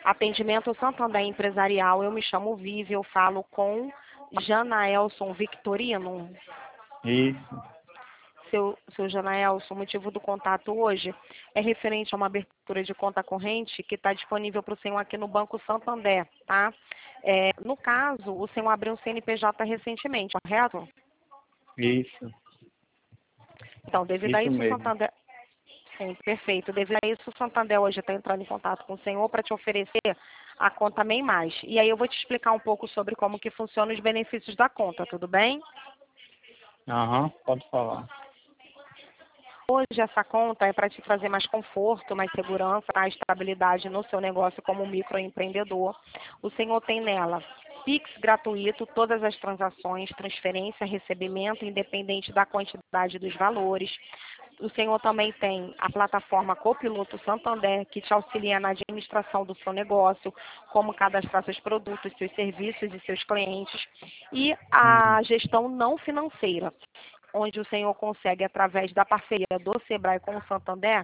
Atendimento Santander Empresarial, eu me chamo Vivi, eu falo com Janaelson Victorino. Isso. Seu Janaelson, o motivo do contato hoje é referente a uma abertura de conta corrente que está disponível para o senhor aqui no Banco Santander, tá? No caso, o senhor abriu um CNPJ recentemente, correto? Isso. Então, devido a Isso isso, o mesmo. Santander... Sim, perfeito. Devido a isso, o Santander hoje está entrando em contato com o senhor para te oferecer a conta MEI+. E aí eu vou te explicar um pouco sobre como que funcionam os benefícios da conta, tudo bem? Aham, pode falar. Hoje essa conta é para te trazer mais conforto, mais segurança, mais estabilidade no seu negócio como microempreendedor. O senhor tem nela Pix gratuito, todas as transações, transferência, recebimento, independente da quantidade dos valores. O senhor também tem a plataforma Copiloto Santander, que te auxilia na administração do seu negócio, como cadastrar seus produtos, seus serviços e seus clientes. E a gestão não financeira, onde o senhor consegue, através da parceria do Sebrae com o Santander,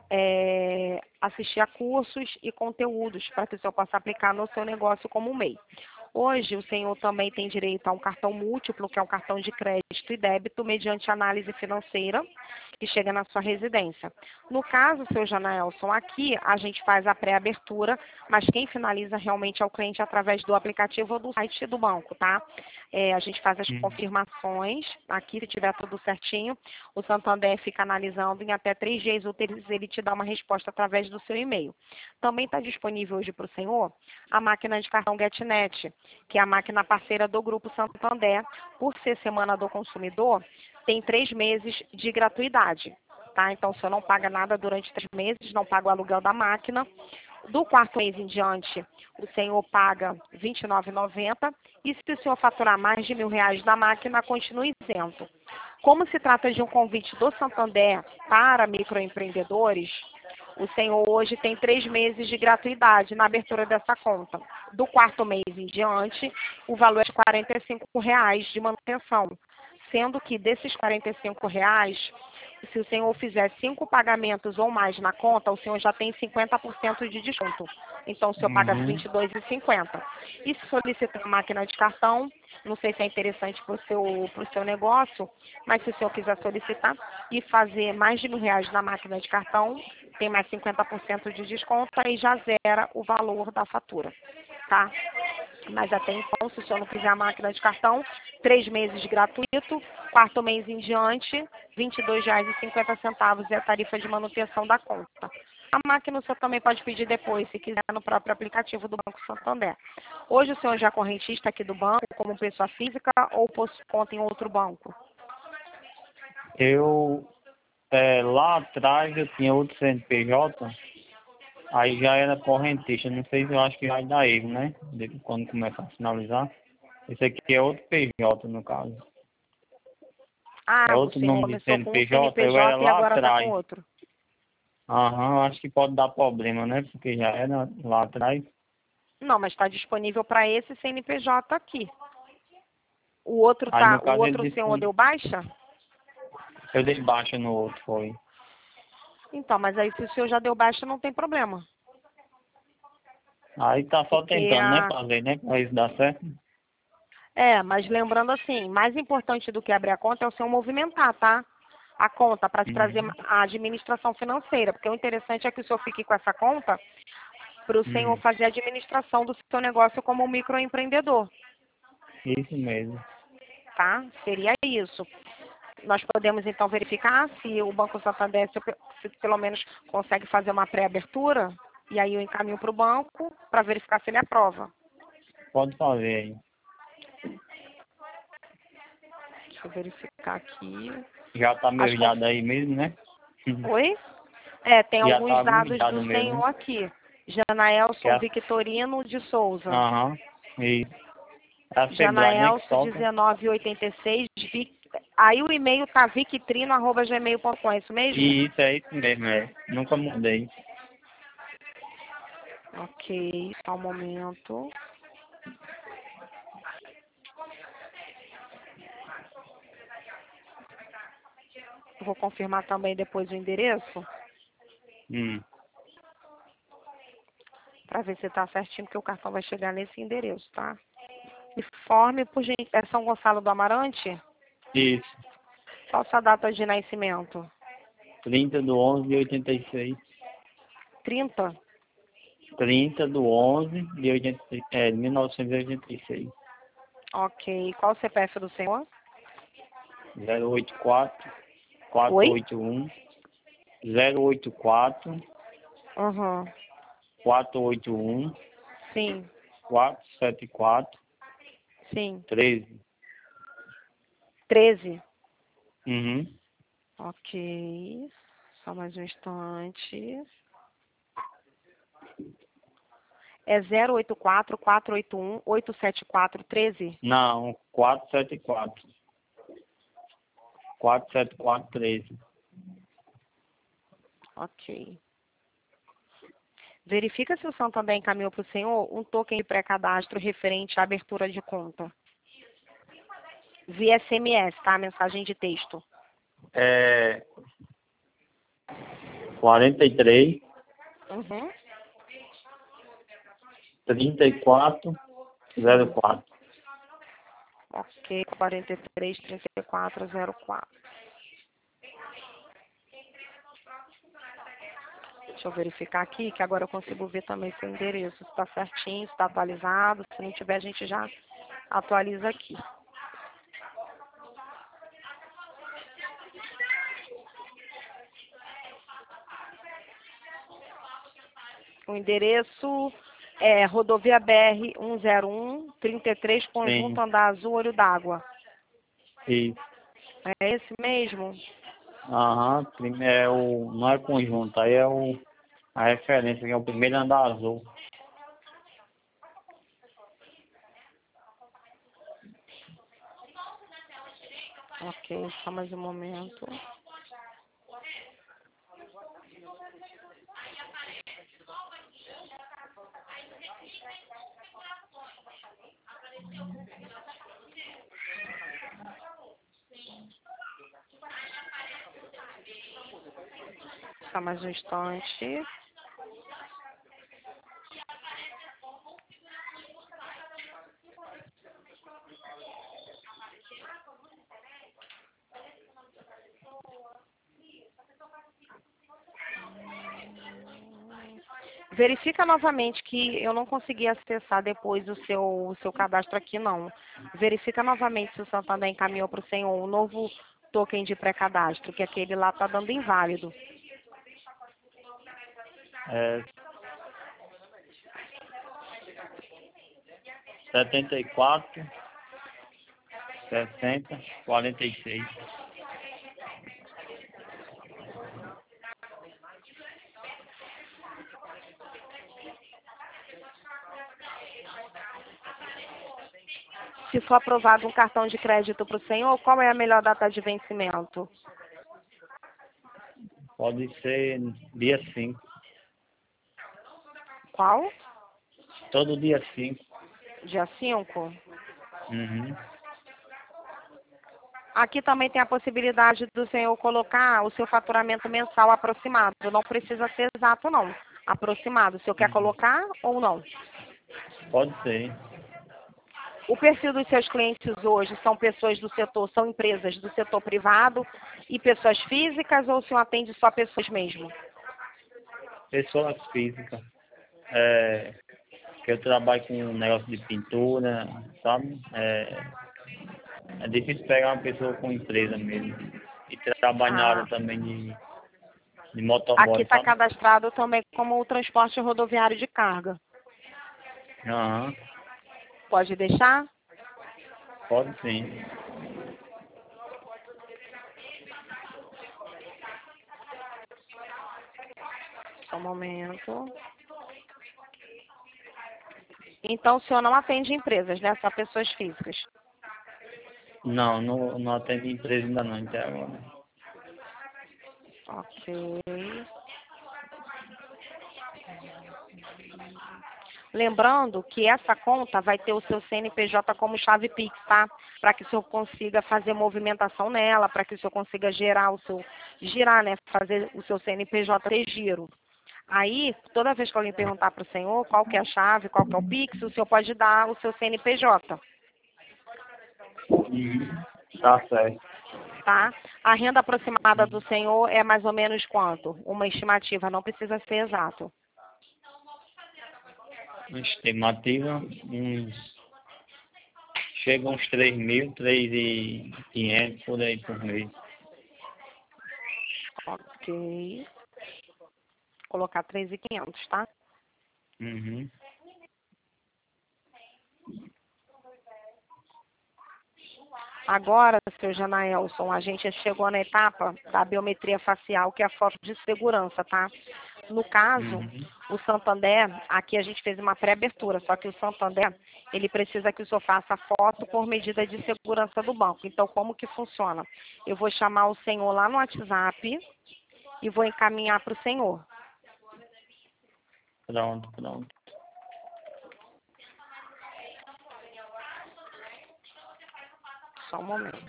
assistir a cursos e conteúdos para que o senhor possa aplicar no seu negócio como MEI. Hoje, o senhor também tem direito a um cartão múltiplo, que é um cartão de crédito e débito, mediante análise financeira, que chega na sua residência. No caso, seu Janaelson, aqui a gente faz a pré-abertura, mas quem finaliza realmente é o cliente através do aplicativo ou do site do banco, tá? A gente faz as confirmações, aqui se tiver tudo certinho, o Santander fica analisando, em até 3 dias úteis ele te dá uma resposta através do seu e-mail. Também está disponível hoje para o senhor a máquina de cartão GetNet, que é a máquina parceira do Grupo Santander. Por ser Semana do Consumidor, tem 3 meses de gratuidade, tá? Então, o senhor não paga nada durante 3 meses, não paga o aluguel da máquina. Do 4º mês em diante, o senhor paga R$ 29,90 e se o senhor faturar mais de R$ 1.000 na máquina, continua isento. Como se trata de um convite do Santander para microempreendedores, o senhor hoje tem 3 meses de gratuidade na abertura dessa conta. Do 4º mês em diante, o valor é de R$ 45 de manutenção, sendo que desses R$ 45, se o senhor fizer 5 pagamentos ou mais na conta, o senhor já tem 50% de desconto. Então, o senhor paga R$ 22,50. E se solicitar uma máquina de cartão, não sei se é interessante para o seu negócio, mas se o senhor quiser solicitar e fazer mais de R$ 1.000 na máquina de cartão, tem mais 50% de desconto, aí já zera o valor da fatura, tá? Mas até então, se o senhor não fizer a máquina de cartão, 3 meses gratuito, 4º mês em diante, R$ 22,50 é a tarifa de manutenção da conta. A máquina o senhor também pode pedir depois, se quiser, no próprio aplicativo do Banco Santander. Hoje o senhor já é correntista aqui do banco, como pessoa física, ou possui conta em outro banco? Lá atrás eu tinha outro CNPJ, aí já era correntista. Não sei se eu acho que vai dar erro, né? Quando começa a finalizar. Esse aqui é outro PJ, no caso. É Ah, o outro senhor nome de começou com um CNPJ, eu era CNPJ e lá agora está com atrás. outro. Aham, acho que pode dar problema, né? Porque já era lá atrás. Não, mas está disponível para esse CNPJ aqui. Aí no O caso ele outro disse senhor que deu baixa? eu dei baixa no outro, foi. Então, mas aí se o senhor já deu baixa, não tem problema. Aí tá só Porque tentando, né, fazer, né? Pra isso dar certo. mas lembrando assim, mais importante do que abrir a conta é o senhor movimentar, tá? A conta para te trazer Uhum. a administração financeira. Porque o interessante é que o senhor fique com essa conta para o senhor Uhum. fazer a administração do seu negócio como microempreendedor, Isso mesmo. tá? Seria isso. Nós podemos então verificar se o Banco Santander se pelo menos consegue fazer uma pré-abertura e aí eu encaminho para o banco para verificar se ele aprova. Pode fazer aí. Deixa eu verificar aqui. Já tá As conf... mergulhado aí mesmo, né? Oi? Tem Já alguns tá dados do mergulhado mesmo, senhor né? aqui. Que Janaelson é... Victorino de Souza. Aham. Isso. É a Sebrae, né, que Janaelson toca. 1986. Aí o e-mail tá victrino@gmail.com, é isso mesmo? E isso é isso mesmo, é. Nunca mudei. Ok, só um momento. Vou confirmar também depois o endereço. Hum. Para ver se está certinho, porque o cartão vai chegar nesse endereço, tá? Informe, por gente, é São Gonçalo do Amarante? Isso. Qual a sua data de nascimento? 30/11/86. 30? 30/11/1986. Ok. Qual o CPF do senhor? 084 Oi? 481 084 Uhum. 481 Sim, 474 sim. 13. 13? Uhum. Ok. Só mais um instante. É 084 481 874 13? Não, 474 474 13. Ok. Verifica se o Santander encaminhou para o senhor um token de pré-cadastro referente à abertura de conta. Via SMS, tá? Mensagem de texto. 43 Uhum. 34 04. Ok, 43 34 04. Deixa eu verificar aqui, que agora eu consigo ver também seu endereço. Se está certinho, se está atualizado. Se não tiver, a gente já atualiza aqui. O endereço é Rodovia BR 101 33, Sim, Conjunto Andar Azul, Olho d'Água. isso. É esse mesmo? Aham, não é conjunto, aí é a referência, que é o primeiro andar azul. Ok, só mais um momento. Só mais um instante. Verifica novamente que eu não consegui acessar depois o seu cadastro aqui, não. Verifica novamente se o Santander encaminhou para o senhor um novo token de pré-cadastro, que aquele lá está dando inválido. É 74 60 46. Se for aprovado um cartão de crédito para o senhor, qual é a melhor data de vencimento? Pode ser dia 5. Qual? Todo dia 5. Dia 5? Uhum. Aqui também tem a possibilidade do senhor colocar o seu faturamento mensal aproximado. Não precisa ser exato, não. Aproximado. O senhor quer Uhum. colocar ou não? Pode ser. O perfil dos seus clientes hoje são pessoas do setor, são empresas do setor privado e pessoas físicas, ou o senhor atende só pessoas mesmo? Pessoas físicas. É, que eu trabalho com um negócio de pintura, sabe? É difícil pegar uma pessoa com empresa mesmo. E trabalho na área Ah, também de aqui motoboy, está sabe? cadastrado também como o transporte rodoviário de carga. Aham, Pode deixar? pode sim. Só um momento. Então, o senhor não atende empresas, né? Só pessoas físicas. Não atendo empresa ainda não, até agora. Ok. Lembrando que essa conta vai ter o seu CNPJ como chave Pix, tá? Para que o senhor consiga fazer movimentação nela, para que o senhor consiga girar, né? Fazer o seu CNPJ ter giro. Aí, toda vez que alguém perguntar para o senhor qual que é a chave, qual que é o Pix, o senhor pode dar o seu CNPJ, Tá certo. tá? A renda aproximada do senhor é mais ou menos quanto? Uma estimativa, não precisa ser exato. Uma estimativa, chega uns 3.000, 3.500 por aí por mês. Ok. Colocar 3.500, tá? Uhum. Agora, seu Janaelson, a gente chegou na etapa da biometria facial, que é a foto de segurança, tá? No caso, Uhum. o Santander, aqui a gente fez uma pré-abertura, só que o Santander, ele precisa que o senhor faça a foto por medida de segurança do banco. Então, como que funciona? Eu vou chamar o senhor lá no WhatsApp e vou encaminhar para o senhor. Pronto, pronto. Só um momento.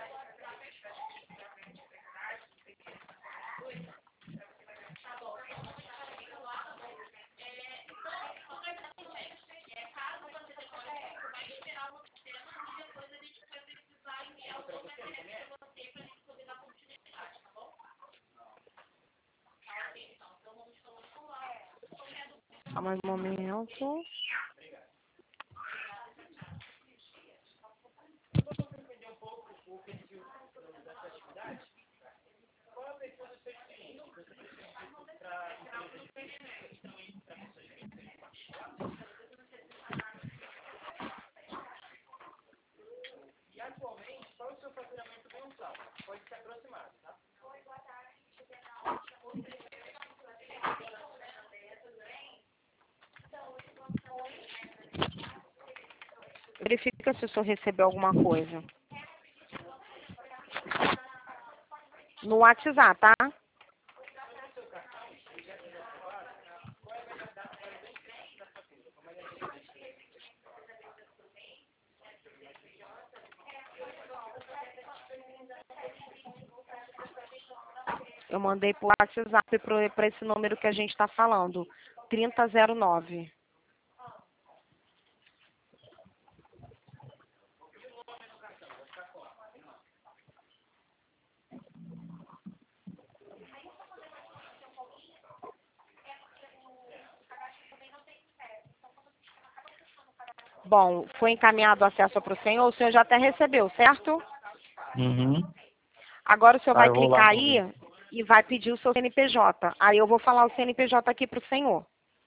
Só mais um momento. Verifica se o senhor recebeu alguma coisa. No WhatsApp, tá? Eu mandei pro WhatsApp para esse número que a gente está falando. 3009. Bom, foi encaminhado o acesso para o senhor já até recebeu, certo? Uhum. Agora o senhor Aí vai eu vou lá clicar pra ver. aí e vai pedir o seu CNPJ. Aí eu vou falar o CNPJ aqui para o senhor.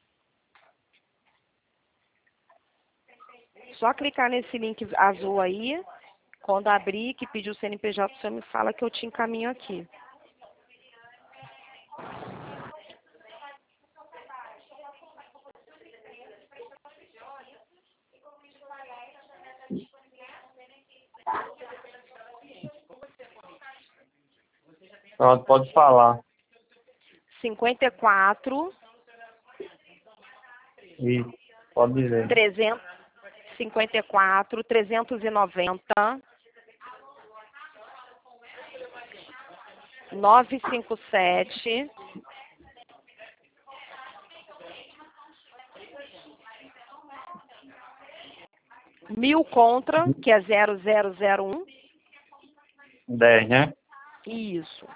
Só clicar nesse link azul aí, quando abrir, que pedir o CNPJ, o senhor me fala que eu te encaminho aqui. Pronto, pode falar. 54 Isso, pode dizer. 354 390 957 1000 contra, que é 0001. 10, né? Isso.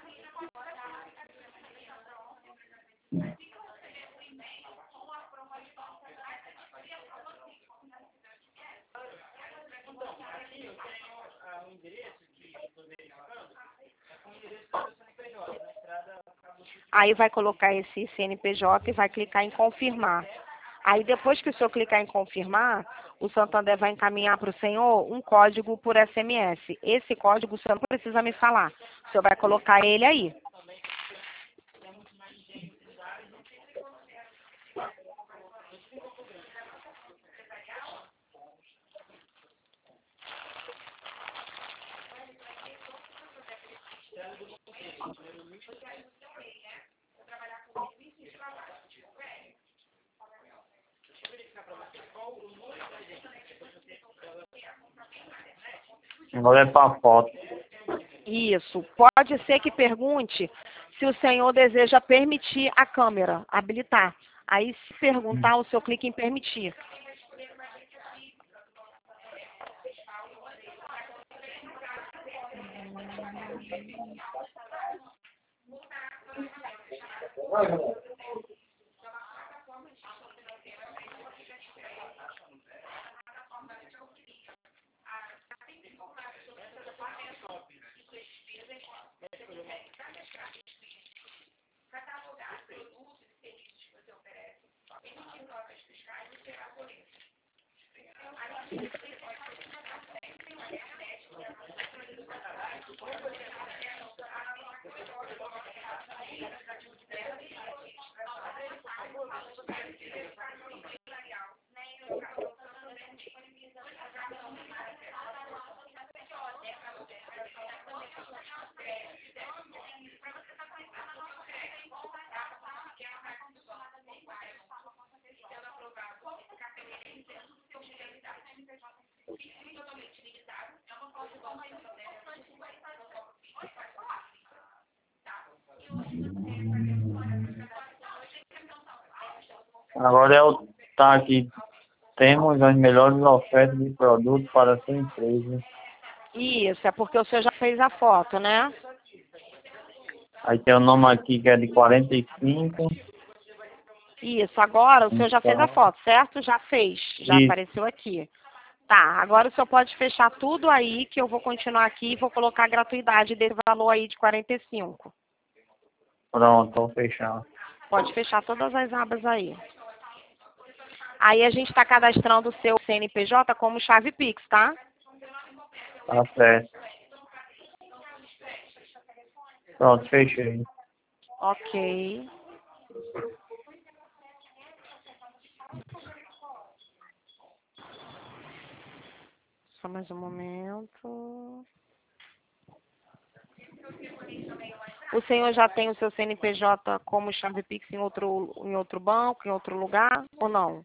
Aí vai colocar esse CNPJ e vai clicar em confirmar. Aí depois que o senhor clicar em confirmar, o Santander vai encaminhar para o senhor um código por SMS. Esse código o senhor não precisa me falar. O senhor vai colocar ele aí. Agora é pra foto. Isso. Pode ser que pergunte se o senhor deseja permitir a câmera, habilitar. Aí, se perguntar, o senhor clica em permitir. Agora tá aqui. Temos as melhores ofertas de produtos para a sua empresa. Isso, é porque o senhor já fez a foto, né? Aí tem o nome aqui que é de 45. Isso, agora o senhor já fez a foto, certo? Já fez, já Isso. apareceu aqui. Tá, agora o senhor pode fechar tudo aí, que eu vou continuar aqui e vou colocar a gratuidade desse valor aí de 45. Pronto, vou fechar. Pode fechar todas as abas aí. Aí a gente está cadastrando o seu CNPJ como chave Pix, tá? Tá certo. Pronto, fechei. Ok. Só mais um momento. O senhor já tem o seu CNPJ como chave Pix em outro banco, em outro lugar, ou não?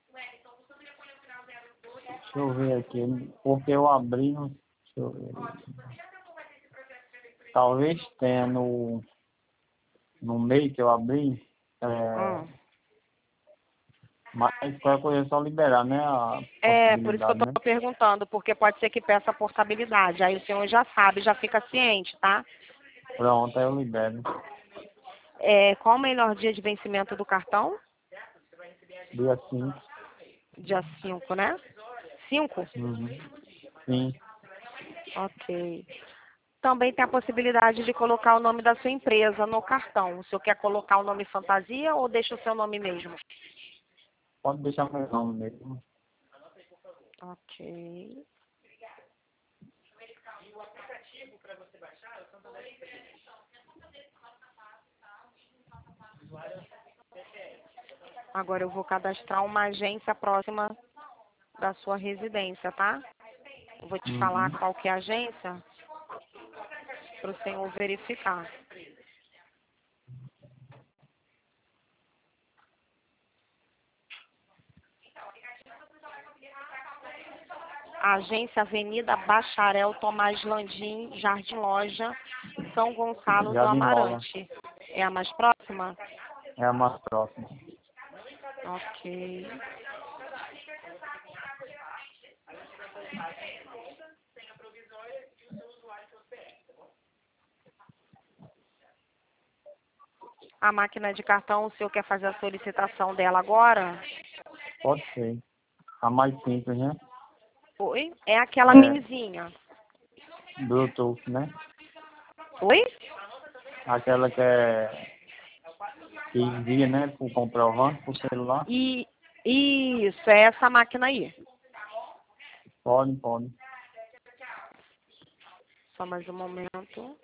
Deixa eu ver aqui. Porque eu abri no. Deixa eu ver. Talvez tenha no meio que eu abri. Mas qualquer coisa é só liberar, né? Por isso que eu estou perguntando, porque pode ser que peça portabilidade. Aí o senhor já sabe, já fica ciente, tá? Pronto, aí eu libero. Qual o melhor dia de vencimento do cartão? Dia 5. Dia 5, né? 5? Uhum. Sim. Ok. Também tem a possibilidade de colocar o nome da sua empresa no cartão. O senhor quer colocar o nome fantasia ou deixa o seu nome mesmo? Pode deixar meu nome mesmo. Ok. Agora eu vou cadastrar uma agência próxima da sua residência, tá? Eu vou te falar qual que é a agência para o senhor verificar. Agência Avenida Bacharel Tomás Landim, Jardim Loja, São Gonçalo do Jardim Loja. Amarante. É a mais próxima? É a mais próxima. Ok. A máquina de cartão, o senhor quer fazer a solicitação dela agora? Pode ser. A mais simples, né? Oi? É aquela minizinha. Bluetooth, né? Oi? Aquela que envia, né? Por comprovante, por celular. Isso, é essa máquina aí. Pode, pode. Só mais um momento.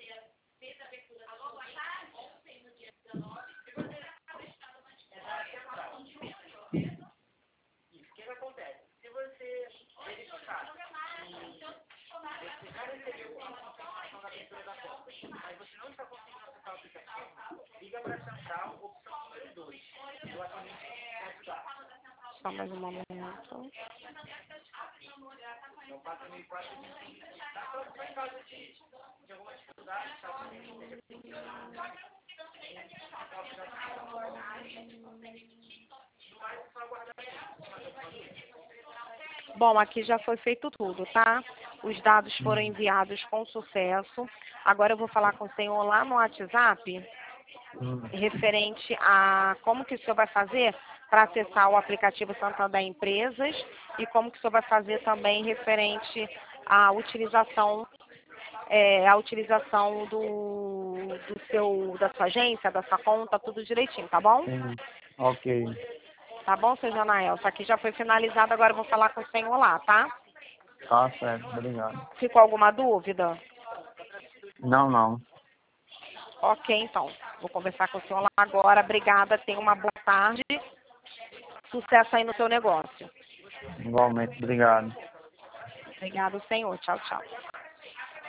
Só mais um momento. Bom, aqui já foi feito tudo, tá? Os dados foram Hum. enviados com sucesso. Agora eu vou falar com o senhor lá no WhatsApp, Hum. referente a como que o senhor vai fazer para acessar o aplicativo Santander Empresas e como que o senhor vai fazer também referente à utilização, da sua agência, da sua conta, tudo direitinho, tá bom? Sim. Ok. Tá bom, seu Janael? Isso aqui já foi finalizado, agora eu vou falar com o senhor lá, tá? Tá certo. Obrigado. Ficou alguma dúvida? Não, não. Ok, então. Vou conversar com o senhor lá agora. Obrigada, tenha uma boa tarde. Sucesso aí no seu negócio. Igualmente. Obrigado. Obrigado, senhor. Tchau, tchau.